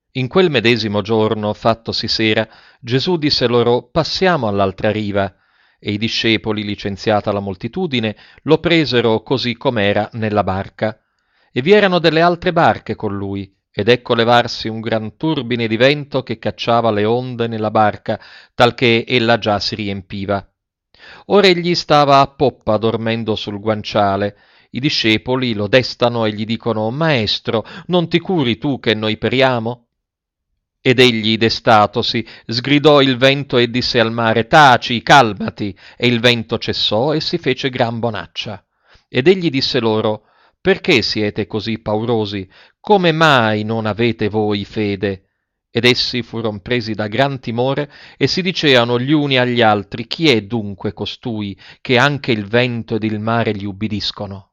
In quel medesimo giorno, fattosi sera, Gesù disse loro: Passiamo all'altra riva. E i discepoli, licenziata la moltitudine, lo presero così com'era nella barca. E vi erano delle altre barche con lui, ed ecco levarsi un gran turbine di vento che cacciava le onde nella barca, talché ella già si riempiva. Ora egli stava a poppa dormendo sul guanciale. I discepoli lo destano e gli dicono: Maestro, non ti curi tu che noi periamo? Ed egli, destatosi, sgridò il vento e disse al mare: Taci, calmati. E il vento cessò e si fece gran bonaccia. Ed egli disse loro: Perché siete così paurosi? Come mai non avete voi fede? Ed essi furono presi da gran timore e si diceano gli uni agli altri: Chi è dunque costui che anche il vento ed il mare gli ubbidiscono?